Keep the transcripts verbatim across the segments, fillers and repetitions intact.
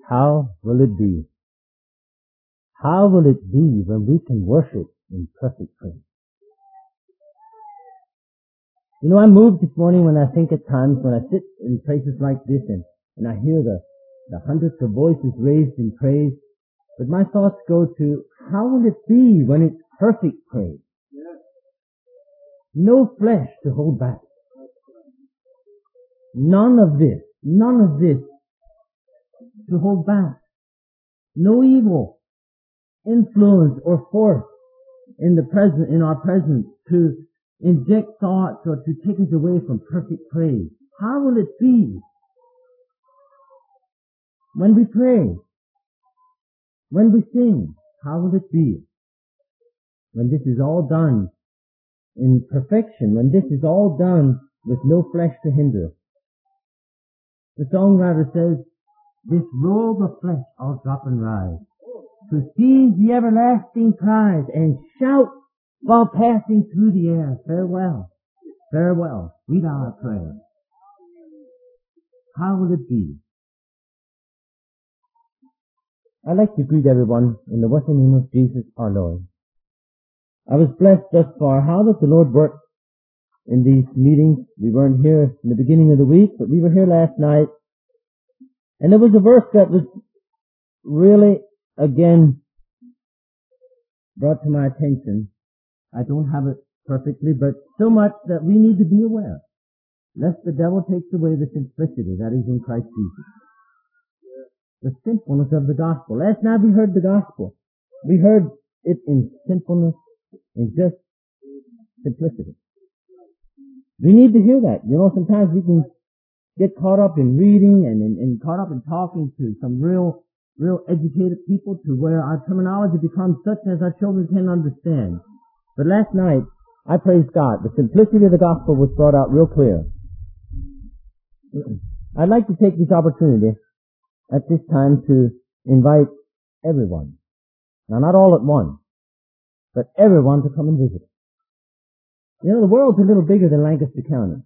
How will it be? How will it be when we can worship in perfect praise? You know, I'm moved this morning when I think at times when I sit in places like this and, and I hear the, the hundreds of voices raised in praise, but my thoughts go to, how will it be when it's perfect praise? No flesh to hold back. None of this, none of this to hold back. No evil influence or force in the present, in our presence to inject thoughts or to take us away from perfect praise. How will it be when we pray? When we sing? How will it be when this is all done in perfection? When this is all done with no flesh to hinder? The songwriter says, this robe of flesh I'll drop and rise, to seize the everlasting prize and shout while passing through the air, farewell, farewell, sweet our prayer. How will it be? I'd like to greet everyone in the blessed name of Jesus our Lord. I was blessed thus far. How does the Lord work in these meetings? We weren't here in the beginning of the week, but we were here last night. And there was a verse that was really, again, brought to my attention. I don't have it perfectly, but so much that we need to be aware, lest the devil takes away the simplicity that is in Christ Jesus. The simpleness of the gospel. Last night we heard the gospel. We heard it in simpleness, in just simplicity. We need to hear that. You know, sometimes we can get caught up in reading and, and, and caught up in talking to some real, real educated people to where our terminology becomes such as our children can understand. But last night, I praise God. The simplicity of the gospel was brought out real clear. I'd like to take this opportunity at this time to invite everyone. Now, not all at once, but everyone to come and visit. You know, the world's a little bigger than Lancaster County.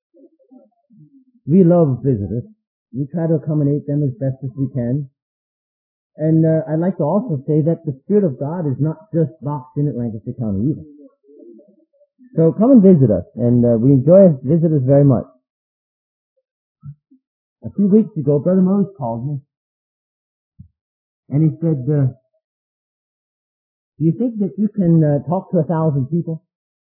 We love visitors. We try to accommodate them as best as we can. And uh, I'd like to also say that the Spirit of God is not just boxed in at Lancaster County either. So come and visit us, and uh, we enjoy visitors very much. A few weeks ago, Brother Mose called me, and he said, uh, do you think that you can uh, talk to a thousand people?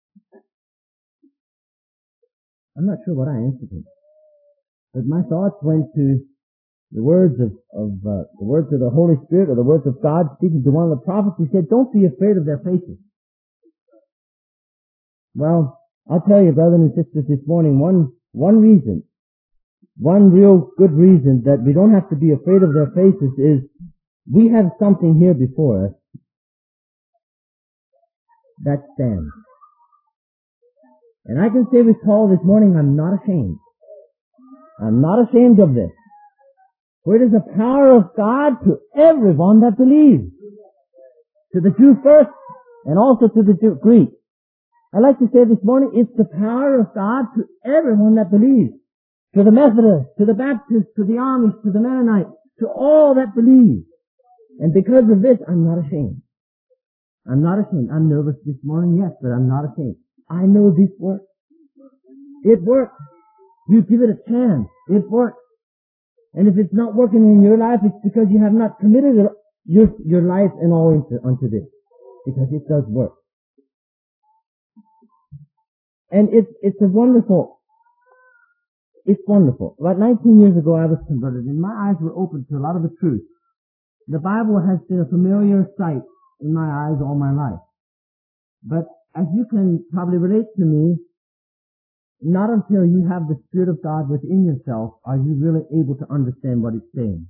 I'm not sure what I answered him. But my thoughts went to the words of, of uh, the words of the Holy Spirit, or the words of God speaking to one of the prophets. He said, don't be afraid of their faces. Well, I'll tell you, brothers and sisters, this morning, one, one reason, one real good reason that we don't have to be afraid of their faces is we have something here before us that stands. And I can say with Paul this morning, I'm not ashamed. I'm not ashamed of this. For it is the power of God to everyone that believes. To the Jew first, and also to the Jew, Greek. I'd like to say this morning, it's the power of God to everyone that believes. To the Methodists, to the Baptists, to the Amish, to the Mennonites, to all that believe. And because of this, I'm not ashamed. I'm not ashamed. I'm nervous this morning, yes, but I'm not ashamed. I know this works. It works. You give it a chance. It works. And if it's not working in your life, it's because you have not committed your, your life and all into, unto this. Because it does work. And it's, it's a wonderful, it's wonderful. About nineteen years ago I was converted and my eyes were open to a lot of the truth. The Bible has been a familiar sight in my eyes all my life. But as you can probably relate to me, not until you have the Spirit of God within yourself are you really able to understand what it's saying.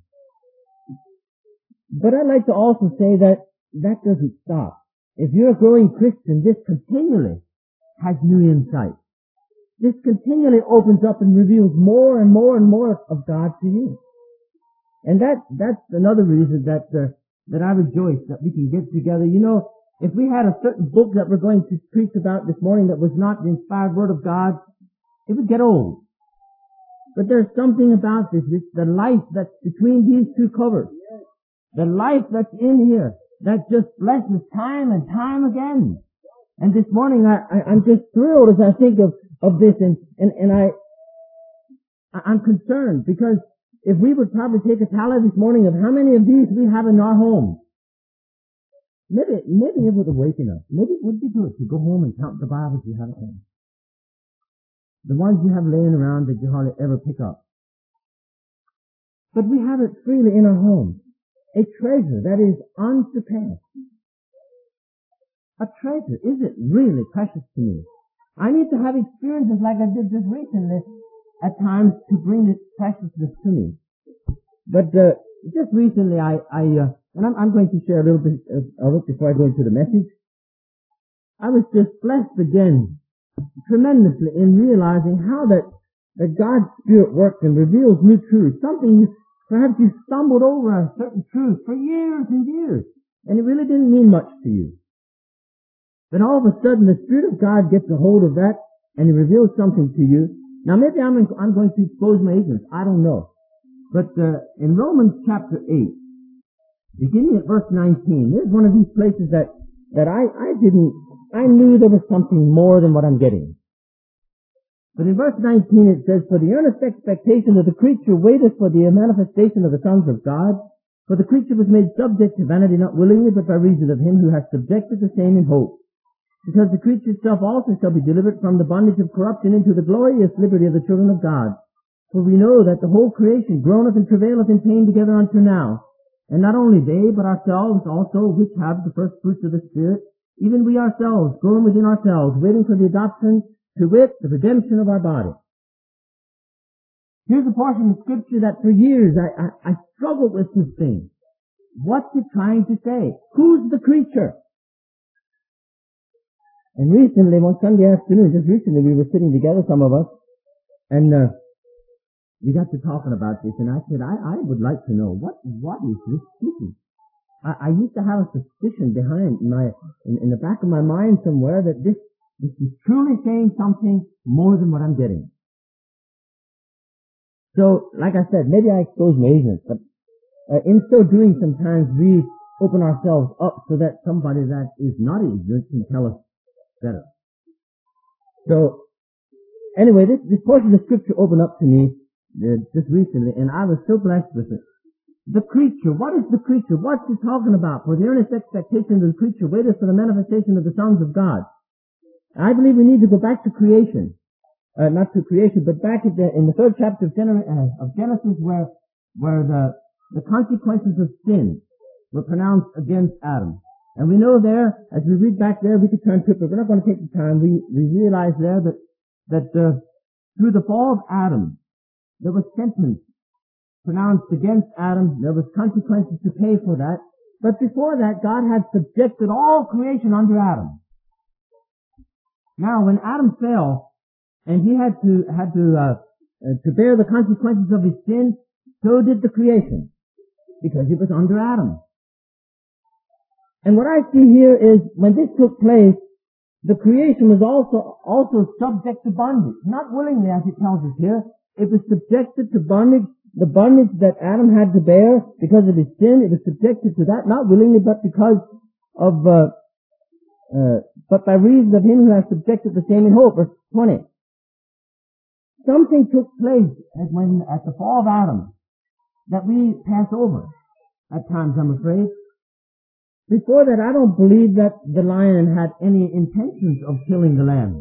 But I'd like to also say that that doesn't stop. If you're a growing Christian, this continually has new insight. This continually opens up and reveals more and more and more of God to you. And that, that's another reason that, uh, that I rejoice that we can get together. You know, if we had a certain book that we're going to preach about this morning that was not the inspired Word of God, it would get old. But there's something about this, it's the life that's between these two covers. the life that's in here, that just blesses time and time again. And this morning I, I, I'm just thrilled as I think of, of this, and, and, and I, I'm concerned because if we would probably take a tally this morning of how many of these we have in our home, maybe, maybe it would awaken us. Maybe it would be good to go home and count the Bibles you have at home. The ones you have laying around that you hardly ever pick up. But we have it freely in our home. A treasure that is unsurpassed. A treasure. Is it really precious to me? I need to have experiences like I did just recently at times to bring this preciousness to me. But uh, just recently I, I uh, and I'm, I'm going to share a little bit of it before I go into the message. I was just blessed again tremendously in realizing how that, that God's Spirit works and reveals new truths. Something you, perhaps you stumbled over a certain truth for years and years, and it really didn't mean much to you. Then all of a sudden the Spirit of God gets a hold of that and He reveals something to you. Now maybe I'm, in, I'm going to expose my ignorance. I don't know. But uh, in Romans chapter eight, beginning at verse nineteen, there's one of these places that, that I, I didn't, I knew there was something more than what I'm getting. But in verse nineteen it says, "For the earnest expectation of the creature waiteth for the manifestation of the sons of God. For the creature was made subject to vanity not willingly, but by reason of Him who hath subjected the same in hope. Because the creature itself also shall be delivered from the bondage of corruption into the glorious liberty of the children of God. For we know that the whole creation groaneth and travaileth in pain together unto now. And not only they, but ourselves also, which have the first fruits of the Spirit, even we ourselves, groan within ourselves, waiting for the adoption, to wit, the redemption of our body." Here's a portion of Scripture that for years I, I, I struggled with this thing. What's it trying to say? Who's the creature? And recently, one Sunday afternoon, just recently, we were sitting together, some of us, and uh, we got to talking about this, and I said, I, I would like to know, what what is this speaking? I, I used to have a suspicion behind my, in, in the back of my mind somewhere that this, this is truly saying something more than what I'm getting. So, like I said, maybe I expose my ignorance, but uh, in so doing, sometimes we open ourselves up so that somebody that is not ignorant can tell us better. So, anyway, this, this portion of Scripture opened up to me uh, just recently, and I was so blessed with it. The creature, what is the creature? What's he talking about? For the earnest expectation of the creature waiteth for the manifestation of the sons of God. I believe we need to go back to creation. Uh, not to creation, but back at the, in the third chapter of, Gener- uh, of Genesis where, where the, the consequences of sin were pronounced against Adam. And we know there, as we read back there, we could turn to it, but we're not going to take the time. We, we realize there that, that, uh, through the fall of Adam, there was sentence pronounced against Adam. There was consequences to pay for that. But before that, God had subjected all creation under Adam. Now, when Adam fell, and he had to, had to, uh, uh, to bear the consequences of his sin, so did the creation. Because he was under Adam. And what I see here is, when this took place, the creation was also, also subject to bondage. Not willingly, as it tells us here. It was subjected to bondage. The bondage that Adam had to bear because of his sin, it was subjected to that, not willingly, but because of, uh, uh, but by reason of Him who has subjected the same in hope. Verse twenty. Something took place at when, at the fall of Adam that we pass over at times, I'm afraid. Before that, I don't believe that the lion had any intentions of killing the lamb.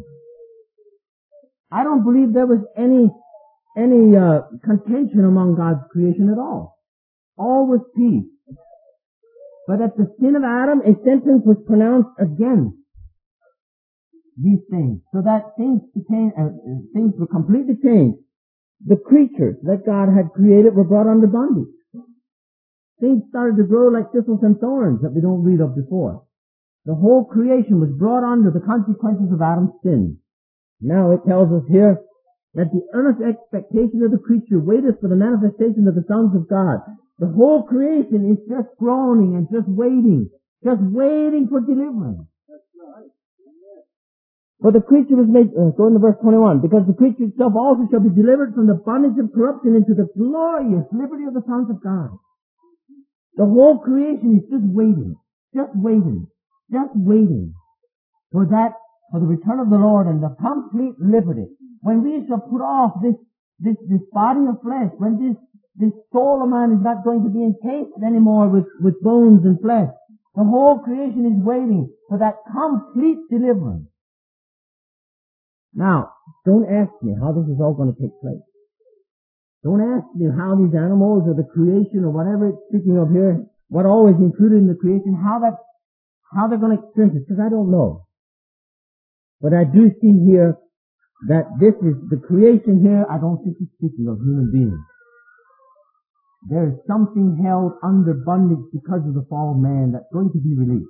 I don't believe there was any, any, uh, contention among God's creation at all. All was peace. But at the sin of Adam, a sentence was pronounced against these things, so that things became, uh, things were completely changed. The creatures that God had created were brought under bondage. Things started to grow like thistles and thorns that we don't read of before. The whole creation was brought under the consequences of Adam's sin. Now it tells us here that the earnest expectation of the creature waiteth for the manifestation of the sons of God. The whole creation is just groaning and just waiting, just waiting for deliverance. For the creature was made, uh, go into verse twenty-one, because the creature itself also shall be delivered from the bondage of corruption into the glorious liberty of the sons of God. The whole creation is just waiting, just waiting, just waiting for that, for the return of the Lord and the complete liberty. When we shall put off this, this, this body of flesh, when this, this soul of man is not going to be encased anymore with, with bones and flesh, the whole creation is waiting for that complete deliverance. Now, don't ask me how this is all going to take place. Don't ask me how these animals or the creation or whatever it's speaking of here, what all is included in the creation, how that, how they're going to experience it, because I don't know. But I do see here that this is the creation here. I don't think it's speaking of human beings. There is something held under bondage because of the fall of man that's going to be released.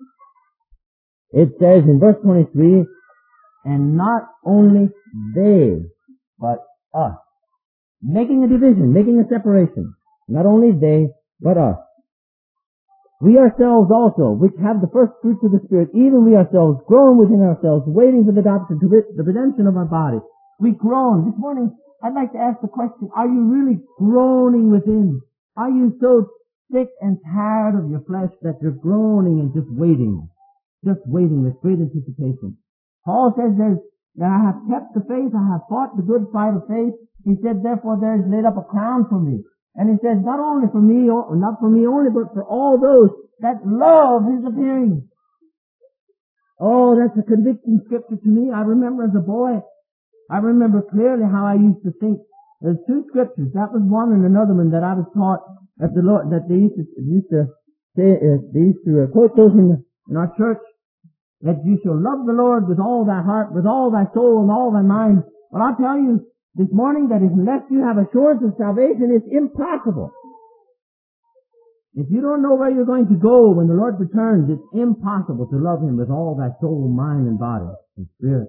It says in verse twenty-three, and not only they, but us. Making a division, making a separation. Not only they, but us. We ourselves also, which have the first fruits of the Spirit, even we ourselves, groan within ourselves, waiting for the adoption, to wit, the redemption of our body. We groan. This morning, I'd like to ask the question, are you really groaning within? Are you so sick and tired of your flesh that you're groaning and just waiting? Just waiting with great anticipation. Paul says there's, that I have kept the faith, I have fought the good fight of faith. He said, therefore there is laid up a crown for me. And he says, not only for me, or not for me only, but for all those that love his appearing. Oh, that's a convicting scripture to me. I remember as a boy, I remember clearly how I used to think. There's two scriptures. That was one and another one that I was taught at the Lord, that they used to, used to say, uh, they used to uh, quote those in, in our church, that you shall love the Lord with all thy heart, with all thy soul, and all thy mind. Well, I'll tell you this morning that unless you have assurance of salvation, it's impossible. If you don't know where you're going to go when the Lord returns, it's impossible to love him with all thy soul, mind, and body and spirit.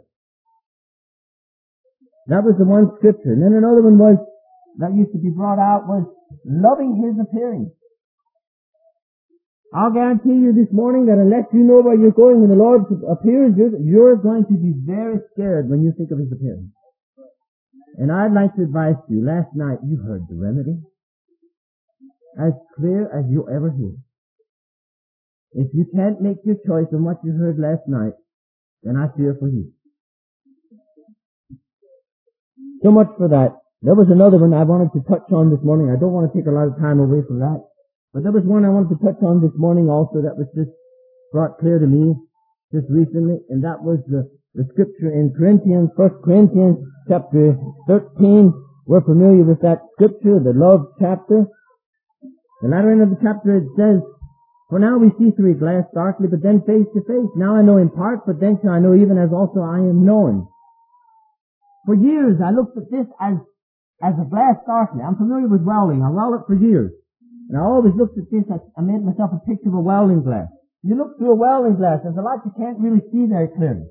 That was the one scripture. And then another one was, that used to be brought out, was loving his appearing. I'll guarantee you this morning that unless you know where you're going when the Lord appears, you're, you're going to be very scared when you think of his appearance. And I'd like to advise you, last night you heard the remedy. As clear as you'll ever hear. If you can't make your choice on what you heard last night, then I fear for you. So much for that. There was another one I wanted to touch on this morning. I don't want to take a lot of time away from that. But there was one I wanted to touch on this morning also that was just brought clear to me just recently, and that was the, the scripture in Corinthians, First Corinthians chapter thirteen. We're familiar with that scripture, the love chapter. The latter end of the chapter it says, for now we see through a glass darkly, but then face to face. Now I know in part, but then shall I know even as also I am known. For years I looked at this as, as a glass darkly. I'm familiar with welding. I welded for years. And I always looked at this, I made myself a picture of a welding glass. You look through a welding glass, there's a lot you can't really see very clearly.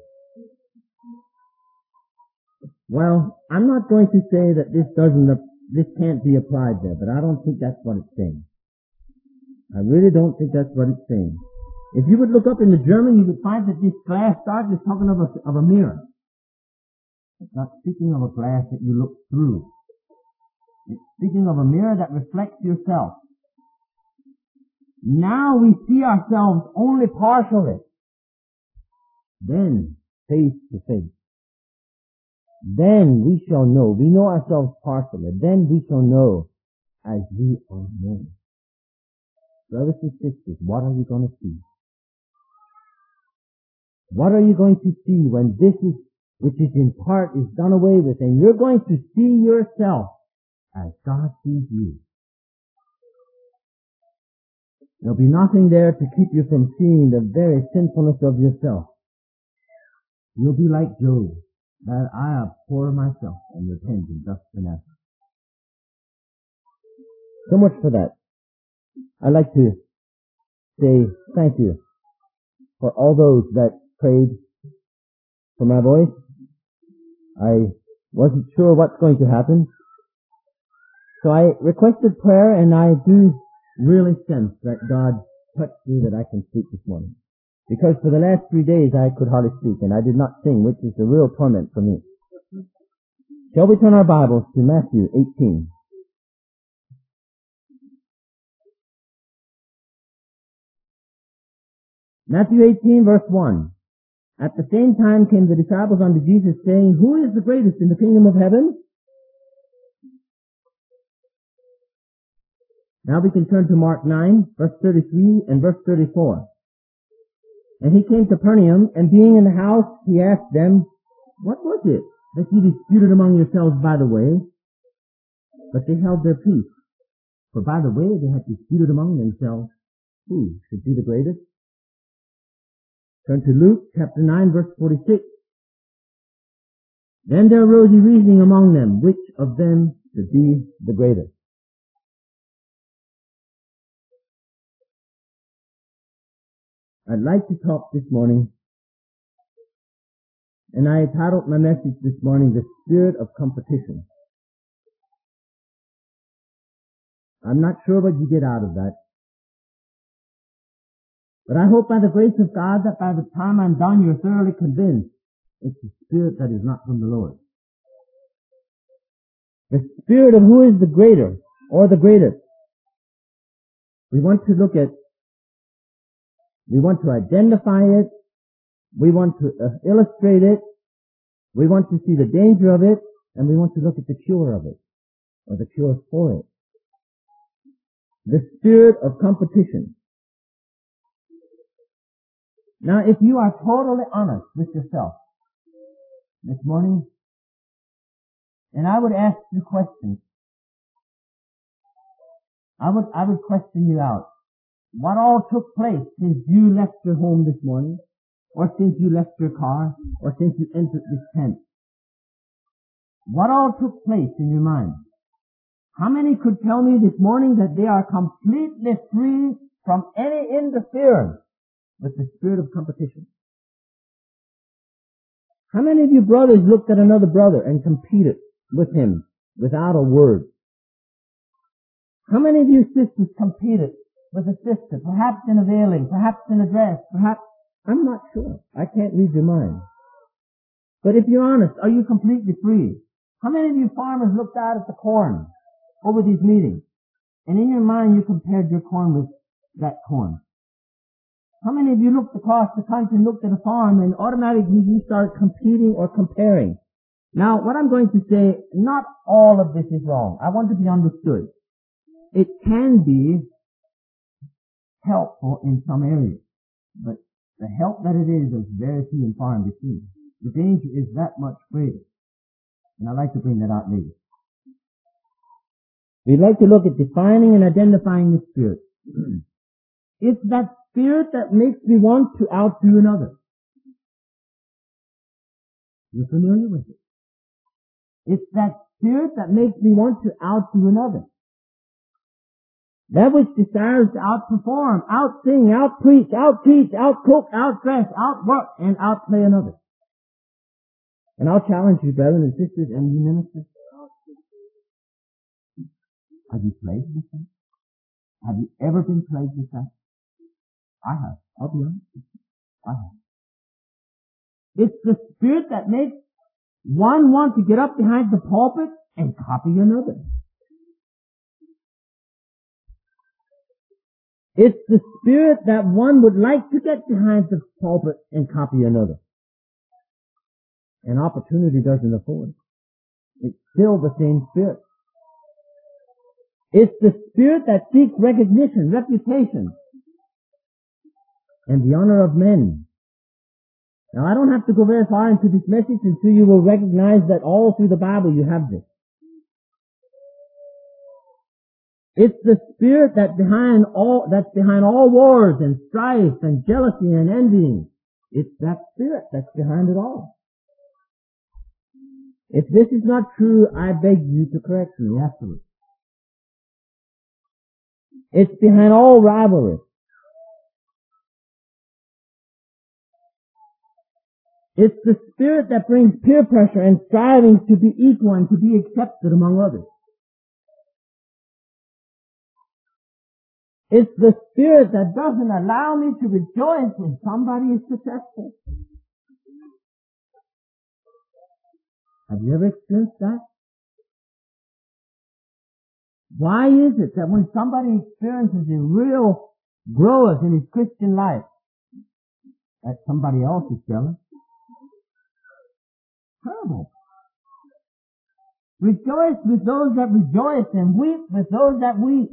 Well, I'm not going to say that this doesn't, this can't be applied there, but I don't think that's what it's saying. I really don't think that's what it's saying. If you would look up in the German, you would find that this glass dark is talking of a, of a mirror. It's not speaking of a glass that you look through. It's speaking of a mirror that reflects yourself. Now we see ourselves only partially. Then, face to face. Then we shall know. We know ourselves partially. Then we shall know as we are known. Brothers and sisters, what are you going to see? What are you going to see when this is, which is in part, is done away with, and you're going to see yourself as God sees you? There'll be nothing there to keep you from seeing the very sinfulness of yourself. You'll be like Job, that I abhor myself and repent in dust and ashes. So much for that. I'd like to say thank you for all those that prayed for my voice. I wasn't sure what's going to happen. So I requested prayer, and I do really sense that God touched me that I can speak this morning. Because for the last three days I could hardly speak, and I did not sing, which is a real torment for me. Shall we turn our Bibles to Matthew eighteen? Matthew eighteen, verse one. At the same time came the disciples unto Jesus, saying, Who is the greatest in the kingdom of heaven? Now we can turn to Mark nine, verse thirty-three and verse thirty-four. And he came to Capernaum, and being in the house, he asked them, What was it that ye disputed among yourselves by the way? But they held their peace. For by the way they had disputed among themselves, who should be the greatest? Turn to Luke chapter nine, verse forty-six. Then there arose a reasoning among them, which of them should be the greatest. I'd like to talk this morning, and I titled my message this morning, The Spirit of Competition. I'm not sure what you get out of that. But I hope by the grace of God that by the time I'm done, you're thoroughly convinced it's the spirit that is not from the Lord. The spirit of who is the greater or the greatest. We want to look at, we want to identify it, we want to uh, illustrate it, we want to see the danger of it, and we want to look at the cure of it, or the cure for it. The spirit of competition. Now, if you are totally honest with yourself this morning, and I would ask you questions, I would, I would question you out. What all took place since you left your home this morning, or since you left your car, or since you entered this tent? What all took place in your mind? How many could tell me this morning that they are completely free from any interference with the spirit of competition? How many of you brothers looked at another brother and competed with him without a word? How many of you sisters competed with a sister, perhaps in a veiling, perhaps in a dress, perhaps, I'm not sure. I can't read your mind. But if you're honest, are you completely free? How many of you farmers looked out at the corn over these meetings, and in your mind you compared your corn with that corn? How many of you looked across the country and looked at a farm and automatically you start competing or comparing? Now, what I'm going to say, not all of this is wrong. I want to be understood. It can be helpful in some areas, but the help that it is is very few and far in between. The danger is that much greater. And I'd like to bring that out later. We'd like to look at defining and identifying the spirit. It's that spirit that makes me want to outdo another. You're familiar with it. It's that spirit that makes me want to outdo another. That which desires to outperform, outsing, outpreach, outteach, outcook, outdress, outwork, and outplay another. And I'll challenge you, brethren and sisters, and you ministers. Have you played with that? Have you ever been played with that? I have. I'll be honest with you. I have. It's the spirit that makes one want to get up behind the pulpit and copy another. It's the spirit that one would like to get behind the pulpit and copy another. An opportunity doesn't afford. It's still the same spirit. It's the spirit that seeks recognition, reputation, and the honor of men. Now, I don't have to go very far into this message until you will recognize that all through the Bible you have this. It's the spirit that behind all, that's behind all wars and strife and jealousy and envying. It's that spirit that's behind it all. If this is not true, I beg you to correct me afterwards. It's behind all rivalry. It's the spirit that brings peer pressure and striving to be equal and to be accepted among others. It's the spirit that doesn't allow me to rejoice when somebody is successful. Have you ever experienced that? Why is it that when somebody experiences a real growth in his Christian life, that somebody else is jealous. Terrible. Rejoice with those that rejoice and weep with those that weep.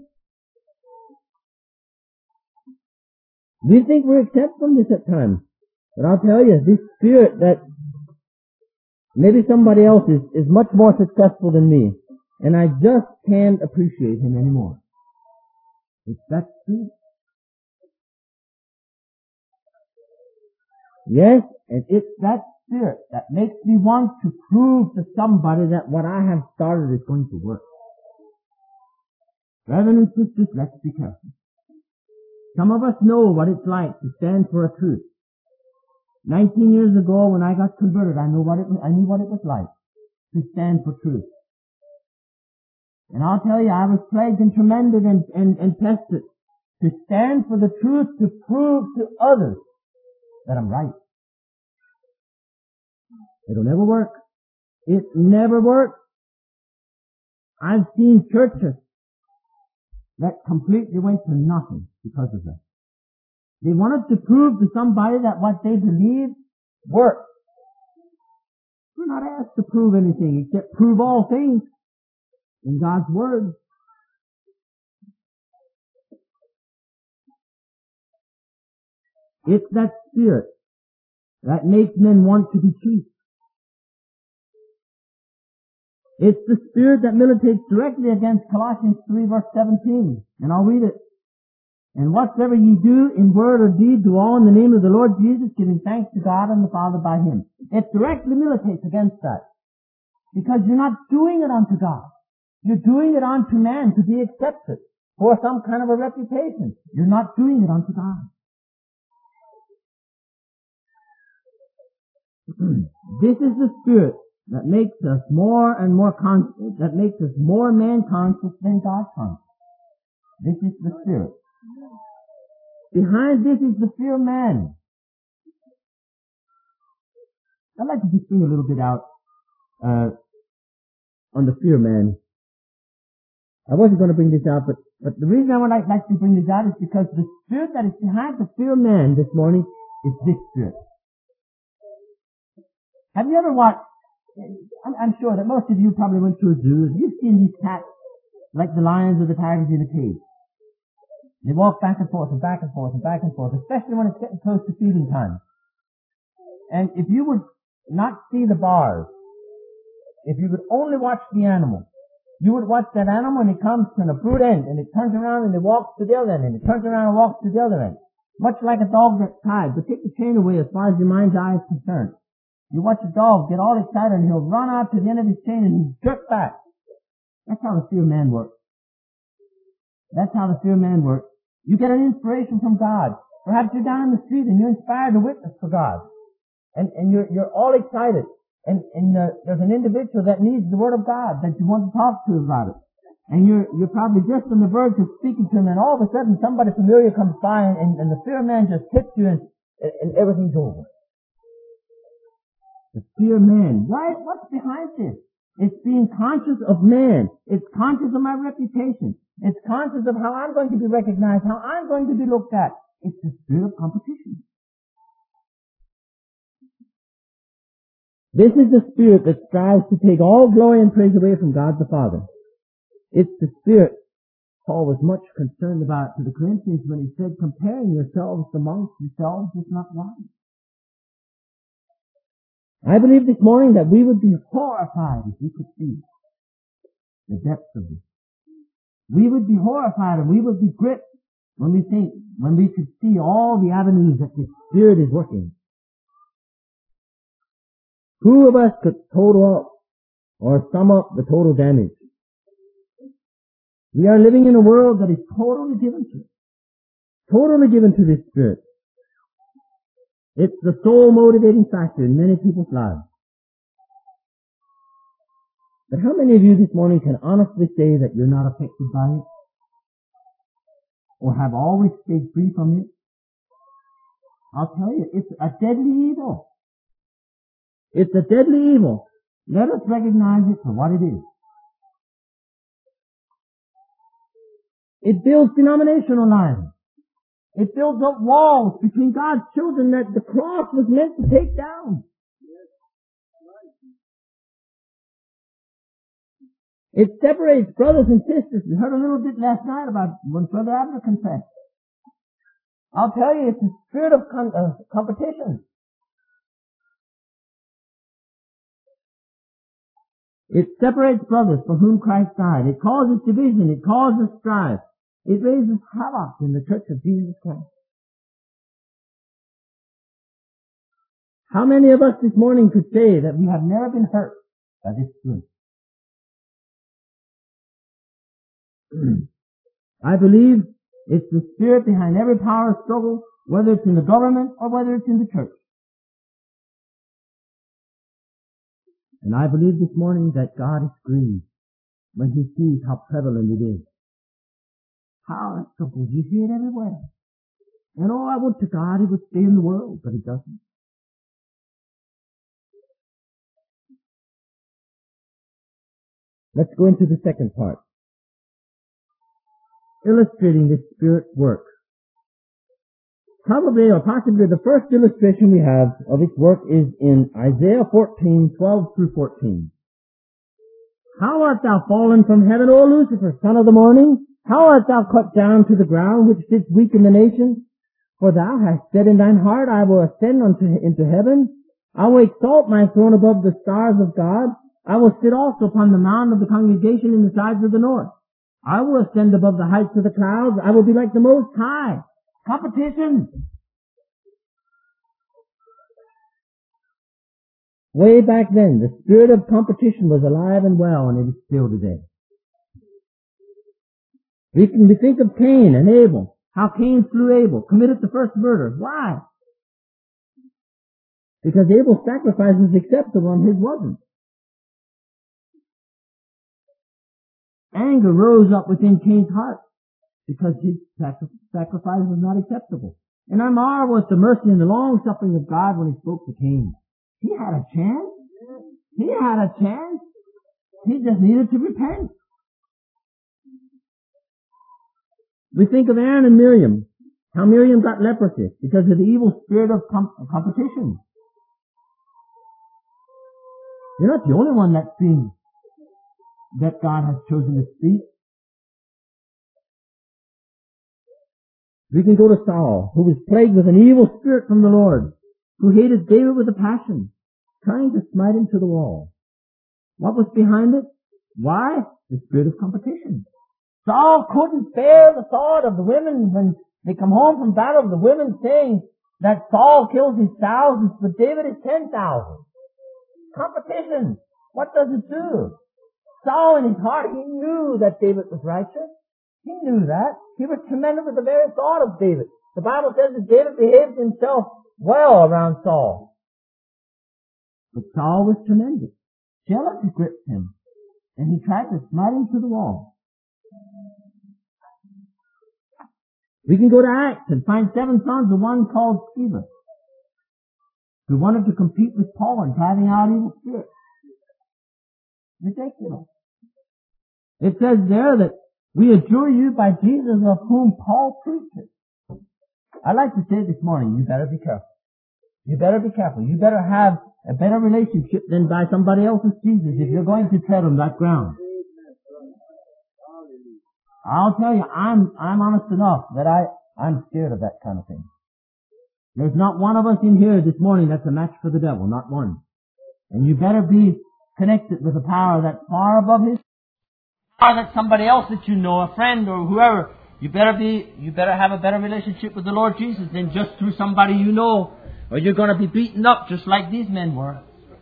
We think we're exempt from this at times. But I'll tell you, this spirit that maybe somebody else is, is much more successful than me, and I just can't appreciate him anymore. It's that spirit. Yes, and it's that spirit that makes me want to prove to somebody that what I have started is going to work. Brothers and sisters, let's be careful. Some of us know what it's like to stand for a truth. Nineteen years ago, when I got converted, I knew what it was, I knew what it was like to stand for truth. And I'll tell you, I was plagued and tormented and, and, and tested to stand for the truth, to prove to others that I'm right. It'll never work. It never works. I've seen churches that completely went to nothing because of that. They wanted to prove to somebody that what they believed worked. We're not asked to prove anything except prove all things in God's Word. It's that spirit that makes men want to be chief. It's the spirit that militates directly against Colossians three verse seventeen. And I'll read it. And whatsoever ye do in word or deed, do all in the name of the Lord Jesus, giving thanks to God and the Father by Him. It directly militates against that. Because you're not doing it unto God. You're doing it unto man to be accepted for some kind of a reputation. You're not doing it unto God. This is the spirit that makes us more and more conscious, that makes us more man conscious than God conscious. This is the spirit. Behind this is the fear of man. I'd like to just bring a little bit out uh, on the fear of man. I wasn't going to bring this out, but, but the reason I would like, like to bring this out is because the spirit that is behind the fear of man this morning is this spirit. Have you ever watched, I'm, I'm sure that most of you probably went to a zoo. You've seen these cats, like the lions or the tigers in a cage. They walk back and forth and back and forth and back and forth, especially when it's getting close to feeding time. And if you would not see the bars, if you would only watch the animal, you would watch that animal and it comes to an abrupt end and it turns around and it walks to the other end and it turns around and walks to the other end. Much like a dog that's tied, but take the chain away as far as your mind's eye is concerned. You watch a dog get all excited and he'll run out to the end of his chain and he'll jerk back. That's how the fear of man works. That's how the fear of man works. You get an inspiration from God. Perhaps you're down in the street and you're inspired to witness for God. And, and you're, you're all excited. And, and uh, there's an individual that needs the Word of God that you want to talk to about it. And you're, you're probably just on the verge of speaking to him and all of a sudden somebody familiar comes by and, and, and the fear of man just hits you and, and everything's over. The fear of man. Why? What's behind this? It's being conscious of man. It's conscious of my reputation. It's conscious of how I'm going to be recognized, how I'm going to be looked at. It's the spirit of competition. This is the spirit that strives to take all glory and praise away from God the Father. It's the spirit Paul was much concerned about to the Corinthians when he said, comparing yourselves amongst yourselves is not right. I believe this morning that we would be horrified if we could see the depths of this. We would be horrified and we would be gripped when we think, when we could see all the avenues that the Spirit is working. Who of us could total up or sum up the total damage? We are living in a world that is totally given to it. Totally given to this Spirit. It's the sole motivating factor in many people's lives. But how many of you this morning can honestly say that you're not affected by it? Or have always stayed free from it? I'll tell you, it's a deadly evil. It's a deadly evil. Let us recognize it for what it is. It builds denominational lives. It builds up walls between God's children that the cross was meant to take down. It separates brothers and sisters. We heard a little bit last night about when Brother Abner confessed. I'll tell you, it's a spirit of con- uh, competition. It separates brothers for whom Christ died. It causes division. It causes strife. It raises havoc in the church of Jesus Christ. How many of us this morning could say that we have never been hurt by this spirit? I believe it's the spirit behind every power struggle, whether it's in the government or whether it's in the church. And I believe this morning that God is grieved when He sees how prevalent it is. Power struggles, you see it everywhere. And oh, I would to God He would stay in the world, but He doesn't. Let's go into the second part. Illustrating this spirit work. Probably or possibly the first illustration we have of its work is in Isaiah fourteen, twelve through fourteen. How art thou fallen from heaven, O Lucifer, son of the morning? How art thou cut down to the ground, which didst weaken the nations? For thou hast said in thine heart, I will ascend unto, into heaven. I will exalt my throne above the stars of God. I will sit also upon the mount of the congregation in the sides of the north. I will ascend above the heights of the clouds. I will be like the Most High. Competition. Way back then, the spirit of competition was alive and well, and it is still today. We can we think of Cain and Abel. How Cain slew Abel, committed the first murder. Why? Because Abel's sacrifice was acceptable and his wasn't. Anger rose up within Cain's heart because his sacrifice was not acceptable. And I marvel at the mercy and the long suffering of God when He spoke to Cain. He had a chance. He had a chance. He just needed to repent. We think of Aaron and Miriam. How Miriam got leprosy because of the evil spirit of com- competition. You're not the only one that's been that God has chosen to speak. We can go to Saul, who was plagued with an evil spirit from the Lord, who hated David with a passion, trying to smite him to the wall. What was behind it? Why? The spirit of competition. Saul couldn't bear the thought of the women when they come home from battle, the women saying that Saul kills his thousands, but David is ten thousand. Competition. What does it do? Saul in his heart, he knew that David was righteous. He knew that. He was tremendous at the very thought of David. The Bible says that David behaved himself well around Saul. But Saul was tremendous. Jealousy gripped him, and he tried to smite him to the wall. We can go to Acts and find seven sons of one called Sceva, who wanted to compete with Paul in driving out evil spirits. Ridiculous. It says there that we adjure you by Jesus of whom Paul preaches. I'd like to say this morning, you better be careful. You better be careful. You better have a better relationship than by somebody else's Jesus if you're going to tread on that ground. I'll tell you, I'm, I'm honest enough that I, I'm scared of that kind of thing. There's not one of us in here this morning that's a match for the devil, not one. And you better be connected with a power that's far above his power, that somebody else that you know, a friend or whoever. You better be, you better have a better relationship with the Lord Jesus than just through somebody you know, or you're going to be beaten up just like these men were.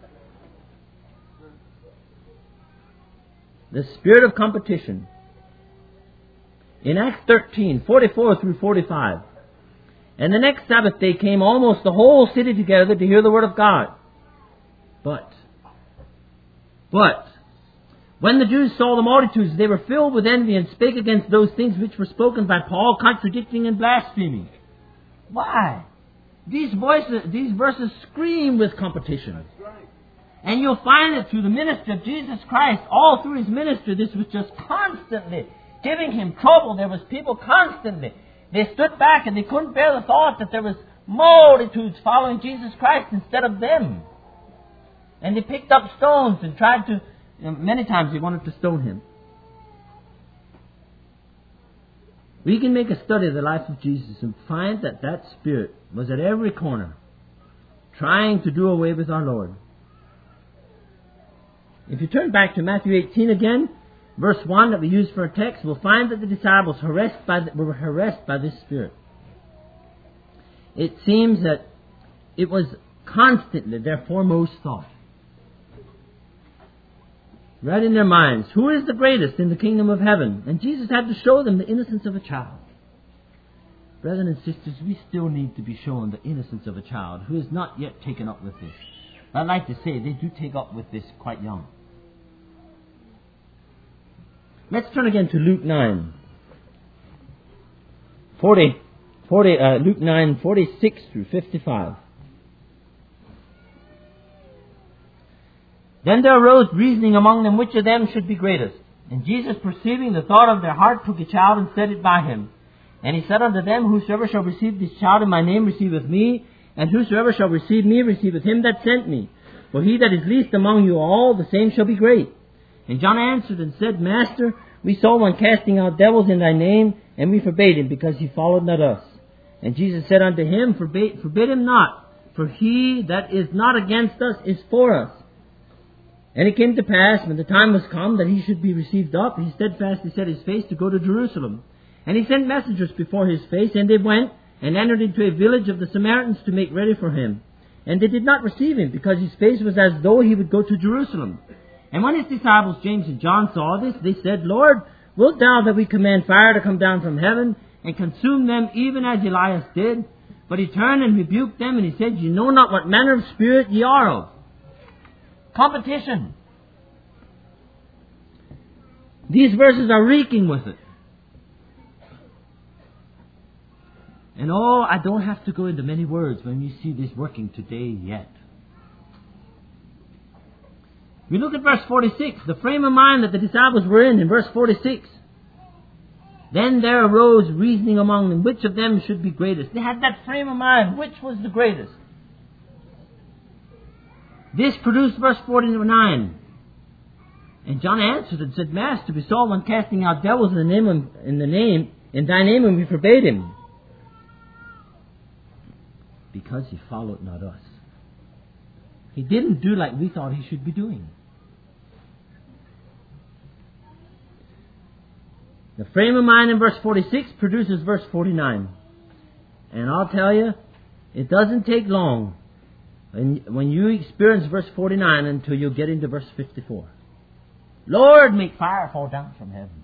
The spirit of competition. In Acts thirteen, forty-four through forty-five. And the next Sabbath day came almost the whole city together to hear the word of God. But, but, when the Jews saw the multitudes, they were filled with envy and spake against those things which were spoken by Paul, contradicting and blaspheming. Why? These voices, these verses scream with competition. And you'll find it through the ministry of Jesus Christ, all through His ministry, this was just constantly giving Him trouble. There was people constantly They stood back and they couldn't bear the thought that there was multitudes following Jesus Christ instead of them. And they picked up stones and tried to, you know, many times they wanted to stone him. We can make a study of the life of Jesus and find that that spirit was at every corner, trying to do away with our Lord. If you turn back to Matthew eighteen again, verse one that we use for a text, we'll find that the disciples harassed by the, were harassed by this spirit. It seems that it was constantly their foremost thought. Right in their minds, who is the greatest in the kingdom of heaven? And Jesus had to show them the innocence of a child. Brethren and sisters, we still need to be shown the innocence of a child who is not yet taken up with this. I'd like to say they do take up with this quite young. Let's turn again to Luke nine. forty, forty, uh, Luke nine, forty-six through fifty-five. Then there arose reasoning among them which of them should be greatest. And Jesus, perceiving the thought of their heart, took a child and set it by him. And he said unto them, whosoever shall receive this child in my name receiveth me, and whosoever shall receive me receiveth him that sent me. For he that is least among you all, the same shall be great. And John answered and said, Master, we saw one casting out devils in thy name, and we forbade him, because he followed not us. And Jesus said unto him, Forbid, forbid him not, for he that is not against us is for us. And it came to pass, when the time was come that he should be received up, he steadfastly set his face to go to Jerusalem. And he sent messengers before his face, and they went and entered into a village of the Samaritans to make ready for him. And they did not receive him, because his face was as though he would go to Jerusalem. And when his disciples James and John saw this, they said, Lord, wilt thou that we command fire to come down from heaven and consume them, even as Elias did? But he turned and rebuked them, and he said, Ye know not what manner of spirit ye are of. Competition. These verses are reeking with it. And oh, I don't have to go into many words when you see this working today yet. We look at verse forty-six, the frame of mind that the disciples were in, in verse forty-six. Then there arose reasoning among them, which of them should be greatest. They had that frame of mind, which was the greatest. This produced verse forty-nine. And John answered and said, Master, we saw one casting out devils in the name, of, in the name, in thy name, and we forbade him, because he followed not us. He didn't do like we thought he should be doing. The frame of mind in verse forty-six produces verse forty-nine. And I'll tell you, it doesn't take long when, when you experience verse forty-nine until you get into verse fifty-four. Lord, make fire fall down from heaven.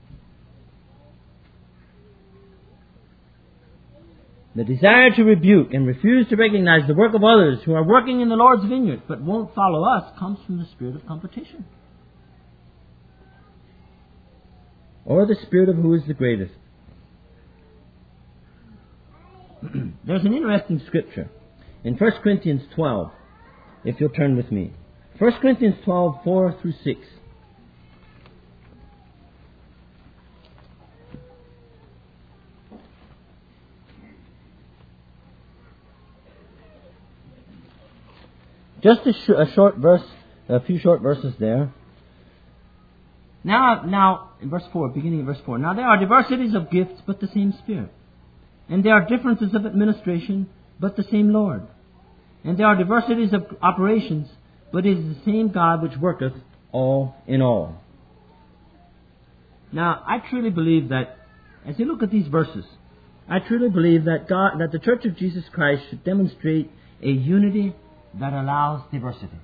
The desire to rebuke and refuse to recognize the work of others who are working in the Lord's vineyard but won't follow us comes from the spirit of competition. Or the spirit of who is the greatest. There's an interesting scripture in First Corinthians twelve, if you'll turn with me. First Corinthians twelve, four through six. Just a, sh- a short verse, a few short verses there. Now, now, in verse four, beginning of verse four. Now there are diversities of gifts, but the same Spirit. And there are differences of administration, but the same Lord. And there are diversities of operations, but it is the same God which worketh all in all. Now, I truly believe that, as you look at these verses, I truly believe that God, that the Church of Jesus Christ should demonstrate a unity that allows diversity.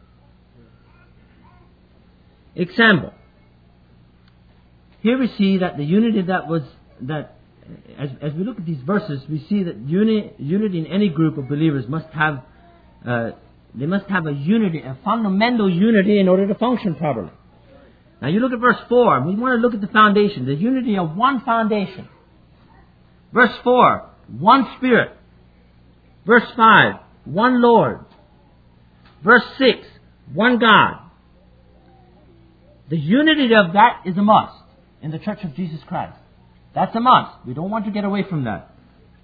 Example. Here we see that the unity that was, that as, as we look at these verses, we see that uni, unity in any group of believers must have, uh, they must have a unity, a fundamental unity in order to function properly. Now you look at verse four, we want to look at the foundation, the unity of one foundation. Verse four, one Spirit. Verse five, one Lord. Verse six, one God. The unity of that is a must in the Church of Jesus Christ. That's a must. We don't want to get away from that.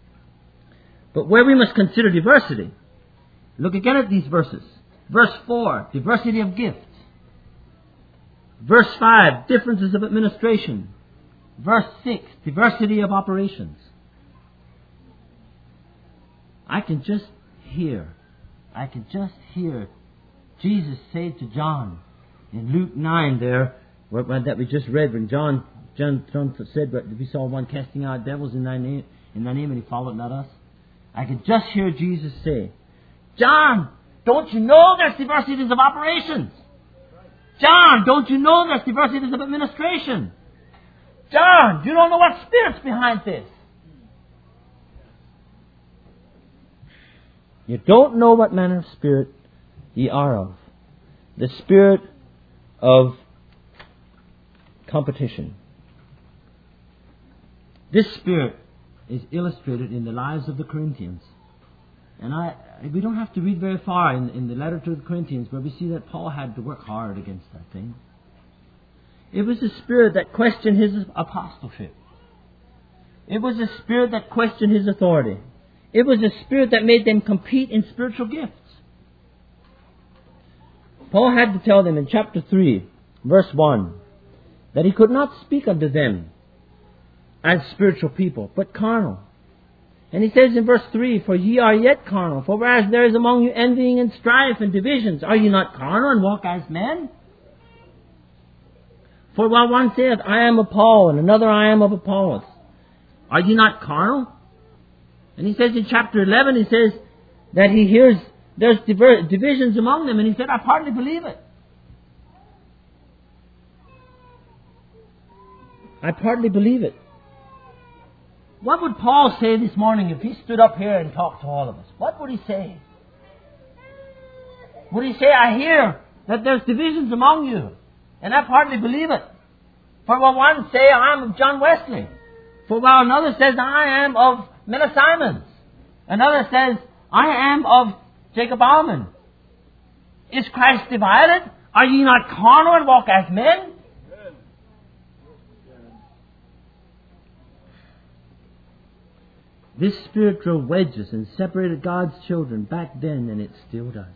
But where we must consider diversity, look again at these verses. Verse four, diversity of gifts. Verse five, differences of administration. Verse six, diversity of operations. I can just hear, I can just hear Jesus say to John in Luke nine there, what, what that we just read when John, John, John said, but we saw one casting out devils in thy name, in thy name, and he followed not us. I could just hear Jesus say, John, don't you know there's diversities of operations? John, don't you know there's diversities of administration? John, you don't know what spirit's behind this. You don't know what manner of spirit ye are of. The spirit of competition. This spirit is illustrated in the lives of the Corinthians. And I, we don't have to read very far in, in the letter to the Corinthians where we see that Paul had to work hard against that thing. It was a spirit that questioned his apostleship. It was a spirit that questioned his authority. It was a spirit that made them compete in spiritual gifts. Paul had to tell them in chapter three, verse one, that he could not speak unto them as spiritual people, but carnal. And he says in verse three, for ye are yet carnal, for whereas there is among you envying and strife and divisions, are ye not carnal and walk as men? For while one saith, I am of Paul, and another, I am of Apollos, are ye not carnal? And he says in chapter eleven, he says that he hears there's diver- divisions among them, and he said, I partly believe it. I partly believe it. What would Paul say this morning if he stood up here and talked to all of us? What would he say? Would he say, I hear that there's divisions among you, and I partly believe it. For while one say, I am of John Wesley. For while another says, I am of Miller Simons. Another says, I am of Jacob Alman. Is Christ divided? Are ye not carnal and walk as men? This spirit drove wedges and separated God's children back then, and it still does.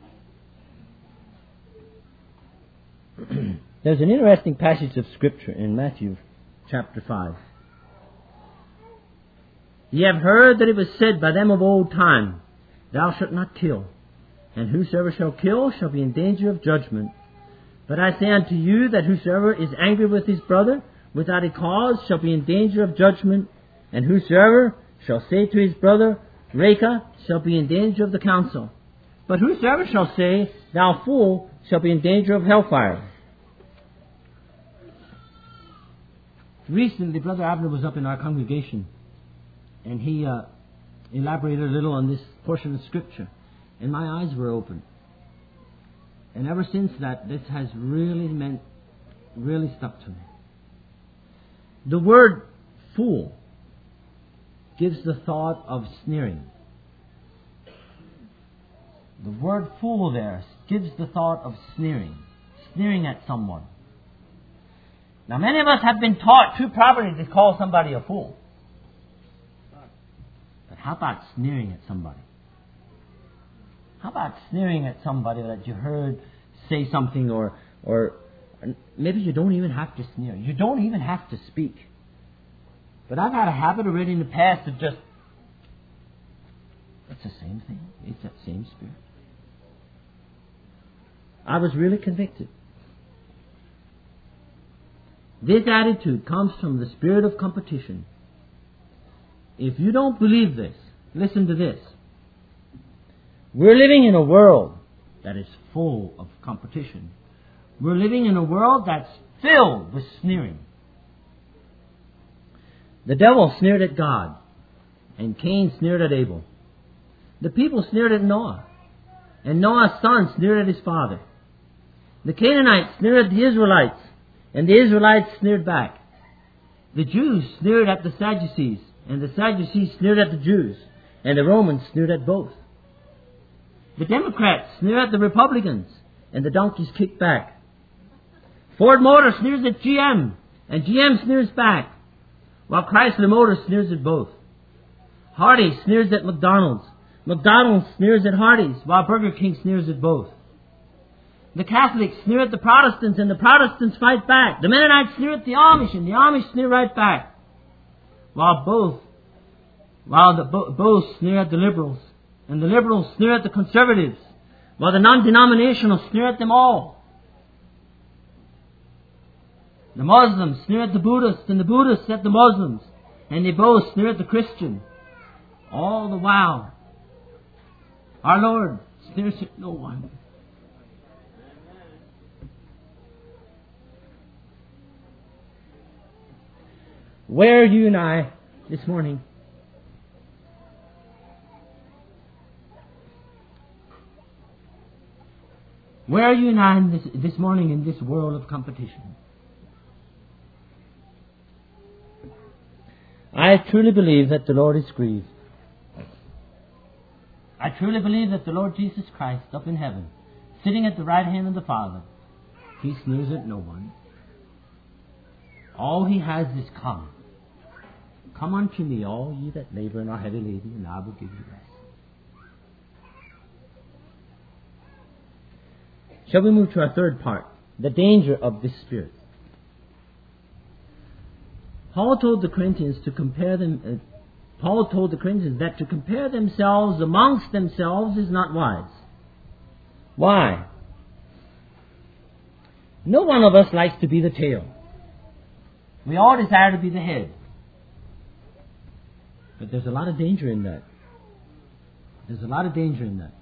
There's an interesting passage of Scripture in Matthew chapter five. Ye have heard that it was said by them of old time, Thou shalt not kill, and whosoever shall kill shall be in danger of judgment. But I say unto you that whosoever is angry with his brother without a cause shall be in danger of judgment, and whosoever shall say to his brother, Reka, shall be in danger of the council. But whosoever shall say, Thou fool, shall be in danger of hellfire. Recently, Brother Abner was up in our congregation, and he uh, elaborated a little on this portion of Scripture, and my eyes were opened. And ever since that, this has really meant, really stuck to me. The word fool gives the thought of sneering. The word fool there gives the thought of sneering, sneering at someone. Now, many of us have been taught too properly to call somebody a fool. But how about sneering at somebody? How about sneering at somebody that you heard say something, or or maybe you don't even have to sneer. You don't even have to speak. But I've had a habit already in the past of just, it's the same thing. It's that same spirit. I was really convicted. This attitude comes from the spirit of competition. If you don't believe this, listen to this. We're living in a world that is full of competition. We're living in a world that's filled with sneering. The devil sneered at God, and Cain sneered at Abel. The people sneered at Noah, and Noah's son sneered at his father. The Canaanites sneered at the Israelites, and the Israelites sneered back. The Jews sneered at the Sadducees, and the Sadducees sneered at the Jews, and the Romans sneered at both. The Democrats sneer at the Republicans, and the donkeys kick back. Ford Motor sneers at G M, and G M sneers back, while Chrysler Motors sneers at both. Hardee's sneers at McDonald's. McDonald's sneers at Hardee's, while Burger King sneers at both. The Catholics sneer at the Protestants, and the Protestants fight back. The Mennonites sneer at the Amish, and the Amish sneer right back. While both, while the bo- both sneer at the liberals, and the liberals sneer at the conservatives, while the non-denominational sneer at them all. The Muslims sneer at the Buddhists, and the Buddhists at the Muslims, and they both sneer at the Christian. All the while, our Lord sneers at no one. Where are you and I this morning? Where are you and I in this, this morning in this world of competition? I truly believe that the Lord is grieved. I truly believe that the Lord Jesus Christ up in heaven, sitting at the right hand of the Father, He sneers at no one. All He has is come. Come unto me, all ye that labor and are heavy laden, and I will give you rest. Shall we move to our third part? The danger of this spirit. Paul told the Corinthians to compare them. Uh, Paul told the Corinthians that to compare themselves amongst themselves is not wise. Why? No one of us likes to be the tail. We all desire to be the head. But there's a lot of danger in that. There's a lot of danger in that.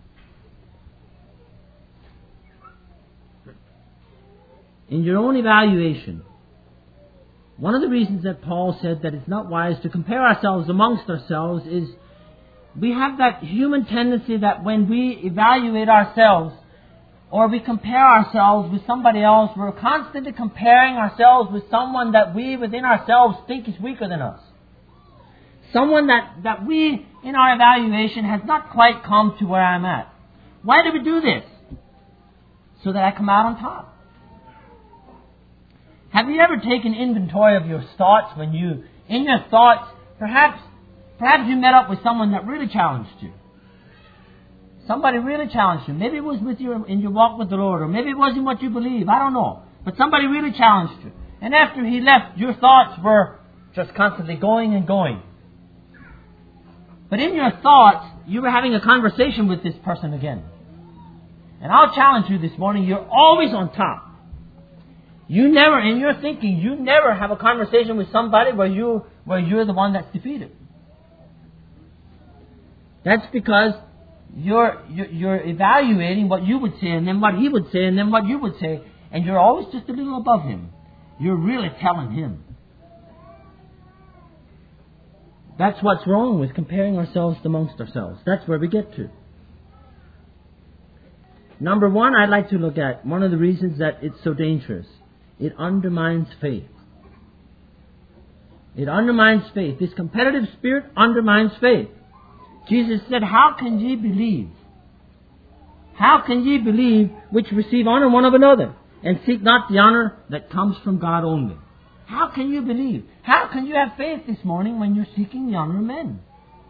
In your own evaluation, one of the reasons that Paul said that it's not wise to compare ourselves amongst ourselves is we have that human tendency that when we evaluate ourselves or we compare ourselves with somebody else, we're constantly comparing ourselves with someone that we within ourselves think is weaker than us. Someone that, that we, in our evaluation, has not quite come to where I'm at. Why do we do this? So that I come out on top. Have you ever taken inventory of your thoughts when you, in your thoughts, perhaps, perhaps you met up with someone that really challenged you? Somebody really challenged you. Maybe it was with you in your walk with the Lord, or maybe it wasn't what you believe. I don't know. But somebody really challenged you. And after he left, your thoughts were just constantly going and going. But in your thoughts, you were having a conversation with this person again. And I'll challenge you this morning, you're always on top. You never, in your thinking, you never have a conversation with somebody where you where you're the one that's defeated. That's because you're, you're you're evaluating what you would say, and then what he would say, and then what you would say, and you're always just a little above him. You're really telling him. That's what's wrong with comparing ourselves amongst ourselves. That's where we get to. Number one, I'd like to look at one of the reasons that it's so dangerous. It undermines faith. It undermines faith. This competitive spirit undermines faith. Jesus said, how can ye believe? How can ye believe which receive honor one of another, and seek not the honor that comes from God only? How can you believe? How can you have faith this morning when you're seeking the honor of men?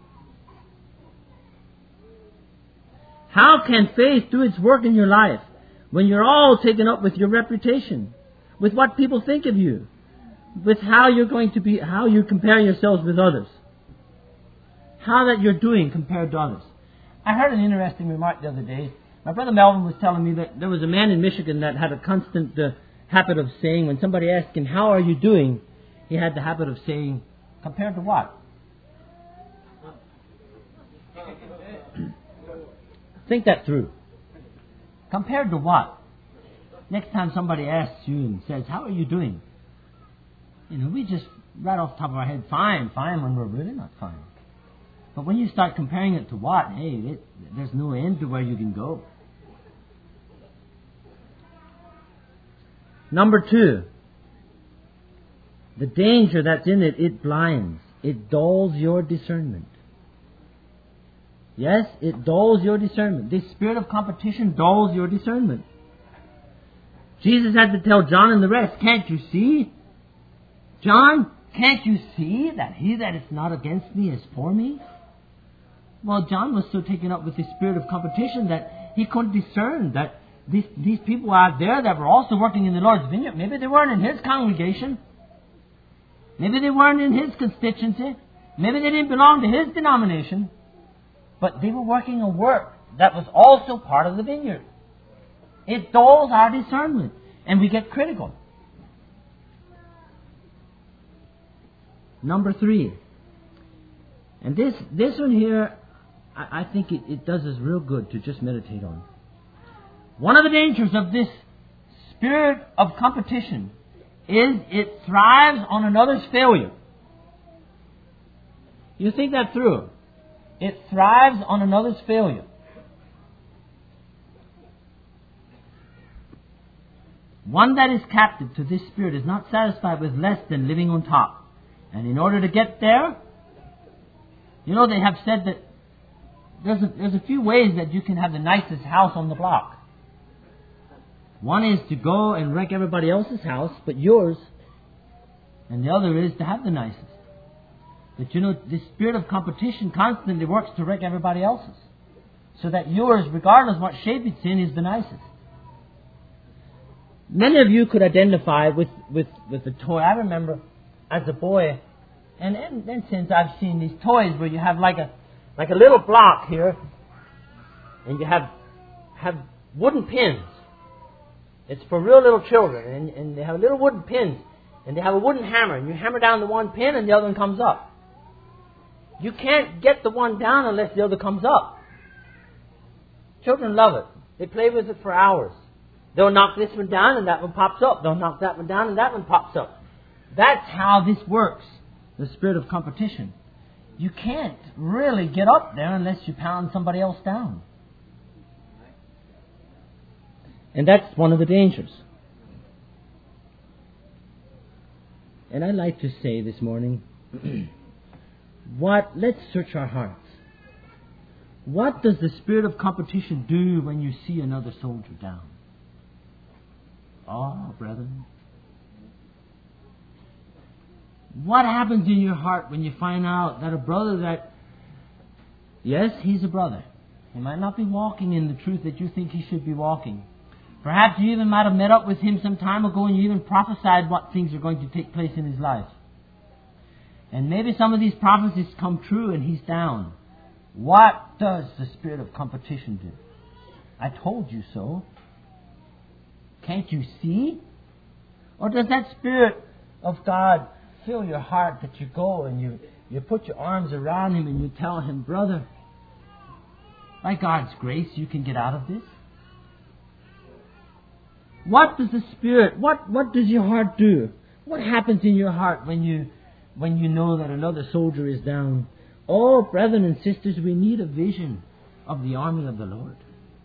How can faith do its work in your life when you're all taken up with your reputation, with what people think of you, with how you're going to be, how you compare yourselves with others, how that you're doing compared to others? I heard an interesting remark the other day. My brother Melvin was telling me that there was a man in Michigan that had a constant uh, habit of saying, when somebody asked him, how are you doing? He had the habit of saying, compared to what? Think that through. Compared to what? Next time somebody asks you and says, how are you doing? You know, we just, right off the top of our head, fine, fine, when we're really not fine. But when you start comparing it to what, hey, it, there's no end to where you can go. Number two, the danger that's in it, it blinds. It dulls your discernment. Yes, it dulls your discernment. This spirit of competition dulls your discernment. Jesus had to tell John and the rest, can't you see? John, can't you see that he that is not against me is for me? Well, John was so taken up with the spirit of competition that he couldn't discern that these, these people out there that were also working in the Lord's vineyard, maybe they weren't in his congregation. Maybe they weren't in his constituency. Maybe they didn't belong to his denomination. But they were working a work that was also part of the vineyard. It dulls our discernment, and we get critical. Number three. And this this one here, I, I think it, it does us real good to just meditate on. One of the dangers of this spirit of competition is it thrives on another's failure. You think that through. It thrives on another's failure. One that is captive to this spirit is not satisfied with less than living on top. And in order to get there, you know, they have said that there's a, there's a few ways that you can have the nicest house on the block. One is to go and wreck everybody else's house, but yours. And the other is to have the nicest. But you know, the spirit of competition constantly works to wreck everybody else's. So that yours, regardless of what shape it's in, is the nicest. Many of you could identify with, with, with the toy. I remember as a boy, and then since I've seen these toys where you have like a like a little block here, and you have have wooden pins. It's for real little children, and, and they have little wooden pins, and they have a wooden hammer, and you hammer down the one pin, and the other one comes up. You can't get the one down unless the other comes up. Children love it. They play with it for hours. They'll knock this one down, and that one pops up. They'll knock that one down, and that one pops up. That's how this works, the spirit of competition. You can't really get up there unless you pound somebody else down. And that's one of the dangers. And I'd like to say this morning, what? Let's search our hearts. What does the spirit of competition do when you see another soldier down? Oh, brethren. What happens in your heart when you find out that a brother that, yes, he's a brother. He might not be walking in the truth that you think he should be walking. Perhaps you even might have met up with him some time ago and you even prophesied what things are going to take place in his life. And maybe some of these prophecies come true and he's down. What does the spirit of competition do? I told you so. Can't you see? Or does that spirit of God fill your heart that you go and you, you put your arms around him and you tell him, brother, by God's grace you can get out of this? What does the Spirit, what, what does your heart do? What happens in your heart when you when you know that another soldier is down? Oh, brethren and sisters, we need a vision of the army of the Lord.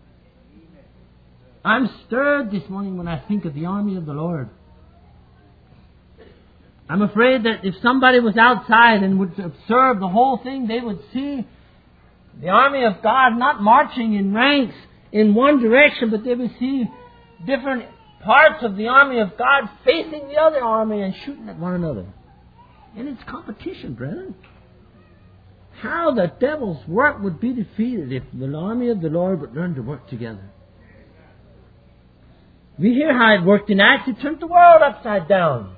I'm stirred this morning when I think of the army of the Lord. I'm afraid that if somebody was outside and would observe the whole thing, they would see the army of God not marching in ranks in one direction, but they would see different parts of the army of God facing the other army and shooting at one another. And it's competition, brethren. How the devil's work would be defeated if the army of the Lord would learn to work together. We hear how it worked in Acts. It turned the world upside down.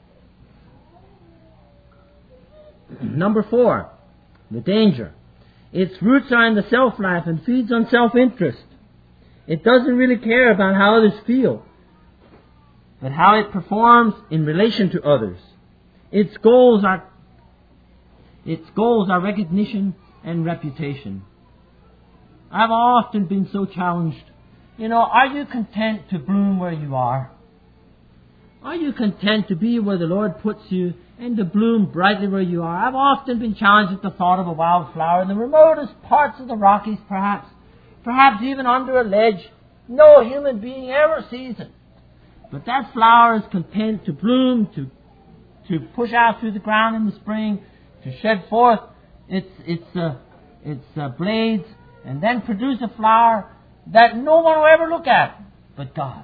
Number four, the danger. Its roots are in the self-life and feeds on self-interest. It doesn't really care about how others feel, but how it performs in relation to others. Its goals are its goals are recognition and reputation. I've often been so challenged. You know, are you content to bloom where you are? Are you content to be where the Lord puts you and to bloom brightly where you are? I've often been challenged at the thought of a wildflower in the remotest parts of the Rockies, perhaps. Perhaps even under a ledge. No human being ever sees it. But that flower is content to bloom, to to push out through the ground in the spring, to shed forth its its uh, its uh, blades, and then produce a flower that no one will ever look at but God.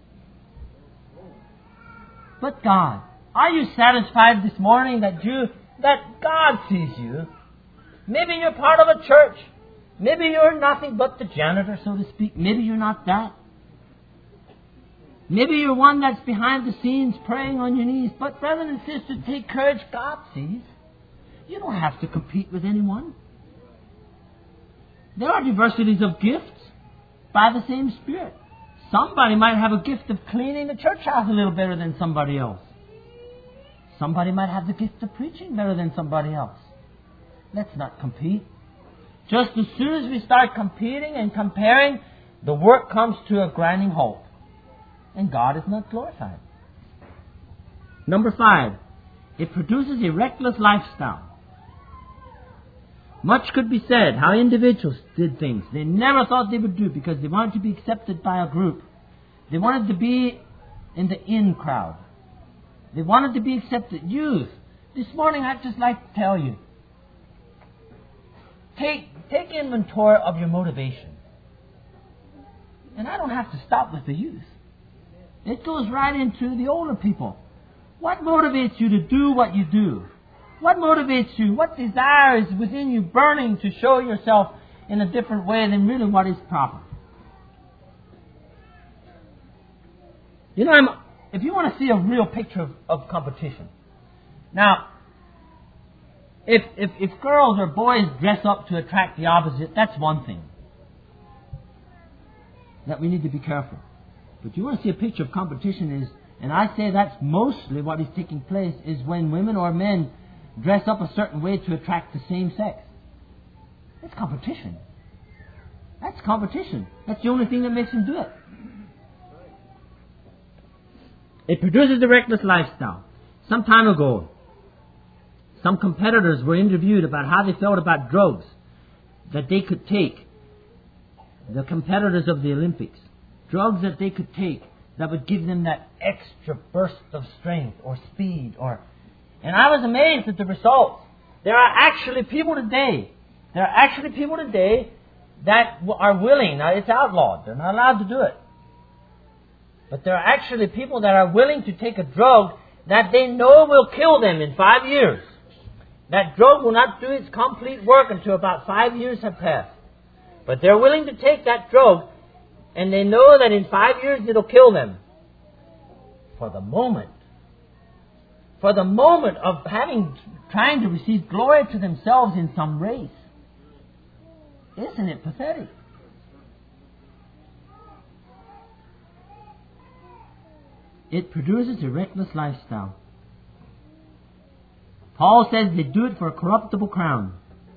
But God. Are you satisfied this morning that you that God sees you? Maybe you're part of a church. Maybe you're nothing but the janitor, so to speak. Maybe you're not that. Maybe you're one that's behind the scenes praying on your knees. But brothers and sisters, take courage. God sees. You don't have to compete with anyone. There are diversities of gifts by the same Spirit. Somebody might have a gift of cleaning the church house a little better than somebody else. Somebody might have the gift of preaching better than somebody else. Let's not compete. Just as soon as we start competing and comparing, the work comes to a grinding halt. And God is not glorified. Number five, it produces a reckless lifestyle. Much could be said how individuals did things they never thought they would do because they wanted to be accepted by a group. They wanted to be in the in crowd. They wanted to be accepted. Youth, this morning I'd just like to tell you, take, take inventory of your motivation. And I don't have to stop with the youth. It goes right into the older people. What motivates you to do what you do? What motivates you? What desire is within you burning to show yourself in a different way than really what is proper? You know, I'm, if you want to see a real picture of, of competition. Now, if, if, if girls or boys dress up to attract the opposite, that's one thing that we need to be careful. But you want to see a picture of competition is, and I say that's mostly what is taking place, is when women or men dress up a certain way to attract the same sex. It's competition. That's competition. That's the only thing that makes them do it. It produces a reckless lifestyle. Some time ago, some competitors were interviewed about how they felt about drugs that they could take. The competitors of the Olympics. Drugs that they could take that would give them that extra burst of strength or speed or... And I was amazed at the results. There are actually people today, there are actually people today that are willing. Now it's outlawed. They're not allowed to do it. But there are actually people that are willing to take a drug that they know will kill them in five years. That drug will not do its complete work until about five years have passed. But they're willing to take that drug, and they know that in five years it'll kill them. For the moment. For the moment of having, trying to receive glory to themselves in some race. Isn't it pathetic? It produces a reckless lifestyle. Paul says they do it for a corruptible crown.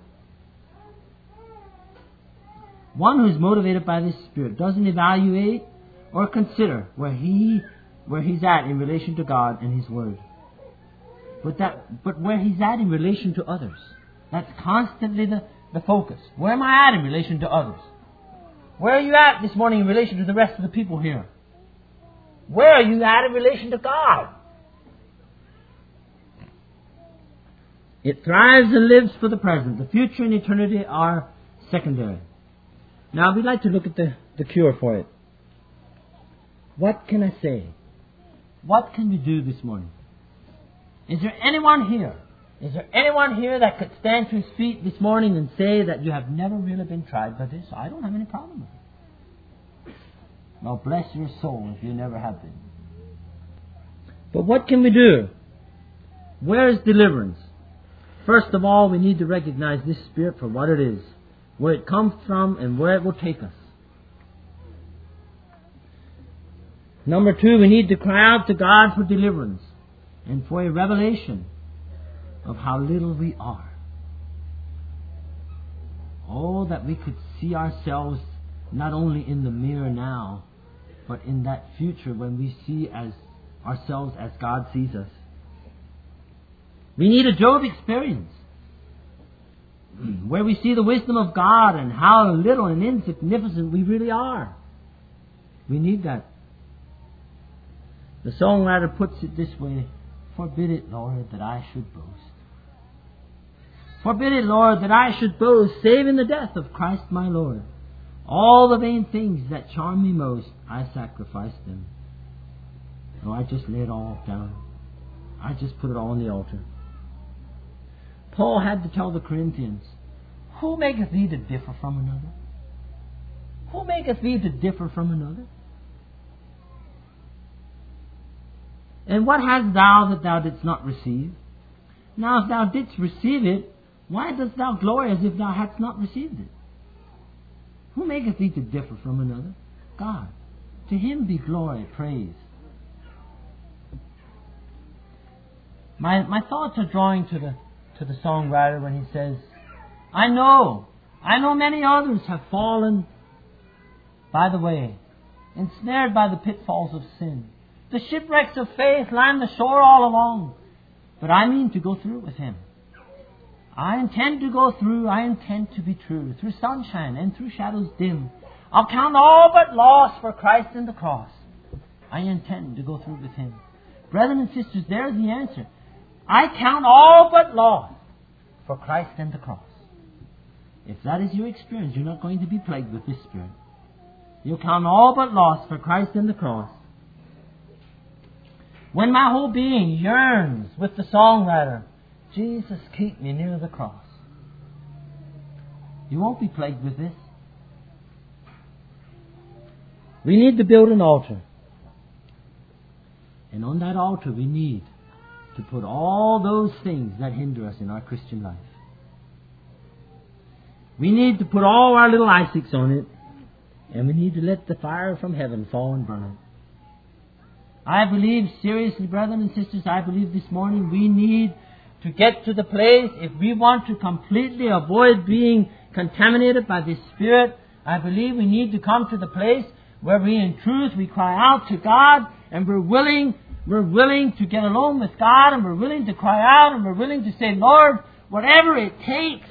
One who is motivated by this Spirit doesn't evaluate or consider where he where he's at in relation to God and His Word. But that but where he's at in relation to others. That's constantly the, the focus. Where am I at in relation to others? Where are you at this morning in relation to the rest of the people here? Where are you at in relation to God? It thrives and lives for the present. The future and eternity are secondary. Now we'd like to look at the, the cure for it. What can I say? What can we do this morning? Is there anyone here? Is there anyone here that could stand to his feet this morning and say that you have never really been tried by this? I don't have any problem with it. Well, bless your soul if you never have been. But what can we do? Where is deliverance? First of all, we need to recognize this Spirit for what it is, where it comes from, and where it will take us. Number two, we need to cry out to God for deliverance and for a revelation of how little we are. Oh, that we could see ourselves not only in the mirror now, but in that future when we see as ourselves as God sees us. We need a Job experience where we see the wisdom of God and how little and insignificant we really are. We need that. The songwriter puts it this way: forbid it, Lord, that I should boast. Forbid it, Lord, that I should boast, save in the death of Christ my Lord. All the vain things that charm me most, I sacrifice them. No, I just lay it all down. I just put it all on the altar. Paul had to tell the Corinthians, Who maketh thee to differ from another? Who maketh thee to differ from another? And what hast thou that thou didst not receive? Now if thou didst receive it, why dost thou glory as if thou hadst not received it? Who maketh thee to differ from another? God. To Him be glory, praise. My my thoughts are drawing to the to the songwriter when he says, I know, I know many others have fallen by the way, ensnared by the pitfalls of sin. The shipwrecks of faith line the shore all along. But I mean to go through with Him. I intend to go through, I intend to be true, through sunshine and through shadows dim. I'll count all but loss for Christ and the cross. I intend to go through with Him. Brethren and sisters, there's the answer. I count all but loss for Christ and the cross. If that is your experience, you're not going to be plagued with this spirit. You'll count all but loss for Christ and the cross. When my whole being yearns with the songwriter, Jesus, keep me near the cross. You won't be plagued with this. We need to build an altar. And on that altar we need to put all those things that hinder us in our Christian life. We need to put all our little Isaacs on it, and we need to let the fire from heaven fall and burn it. I believe, seriously, brethren and sisters, I believe this morning we need to get to the place, if we want to completely avoid being contaminated by this Spirit, I believe we need to come to the place where we in truth, we cry out to God, and we're willing, we're willing to get alone with God, and we're willing to cry out, and we're willing to say, Lord, whatever it takes,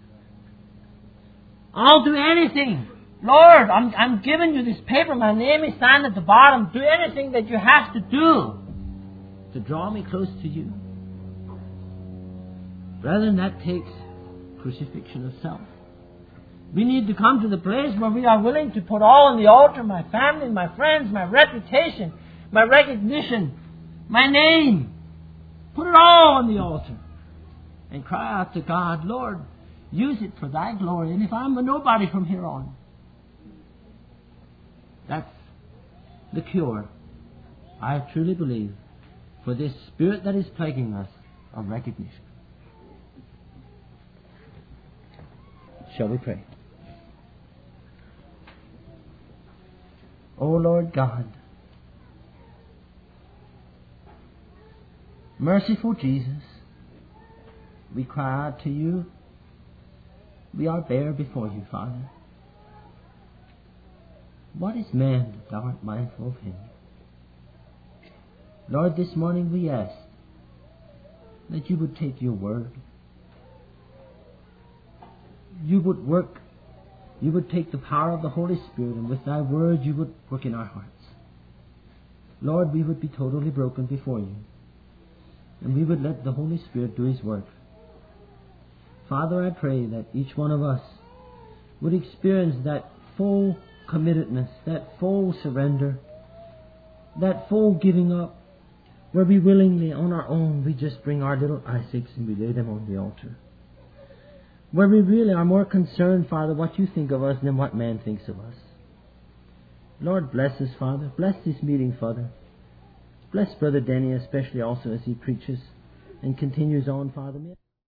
I'll do anything. Lord, I'm, I'm giving you this paper, my name is signed at the bottom. Do anything that you have to do to draw me close to you. Brethren, that takes crucifixion of self. We need to come to the place where we are willing to put all on the altar, my family, my friends, my reputation, my recognition, my name. Put it all on the altar and cry out to God, Lord, use it for Thy glory. And if I'm a nobody from here on, that's the cure, I truly believe, for this spirit that is plaguing us of recognition. Shall we pray? O Lord God, merciful Jesus, we cry out to you. We are bare before you, Father. What is man that thou art mindful of him? Lord, this morning we ask that you would take your word. You would work, you would take the power of the Holy Spirit, and with thy word you would work in our hearts. Lord, we would be totally broken before you, and we would let the Holy Spirit do His work. Father, I pray that each one of us would experience that full committedness, that full surrender, that full giving up, where we willingly, on our own, we just bring our little Isaacs and we lay them on the altar. Where we really are more concerned, Father, what you think of us than what man thinks of us. Lord, bless us, Father. Bless this meeting, Father. Bless Brother Denny, especially also as he preaches and continues on, Father.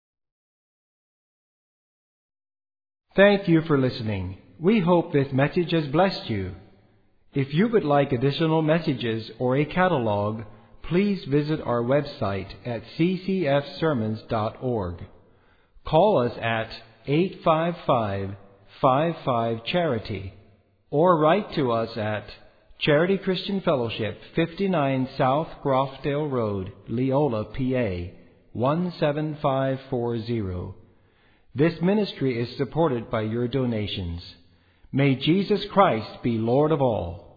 Thank you for listening. We hope this message has blessed you. If you would like additional messages or a catalog, please visit our website at c c f sermons dot org. Call us at eight five five, five five, charity or write to us at Charity Christian Fellowship, fifty-nine South Groffdale Road, Leola, P A, one seven five four zero. This ministry is supported by your donations. May Jesus Christ be Lord of all.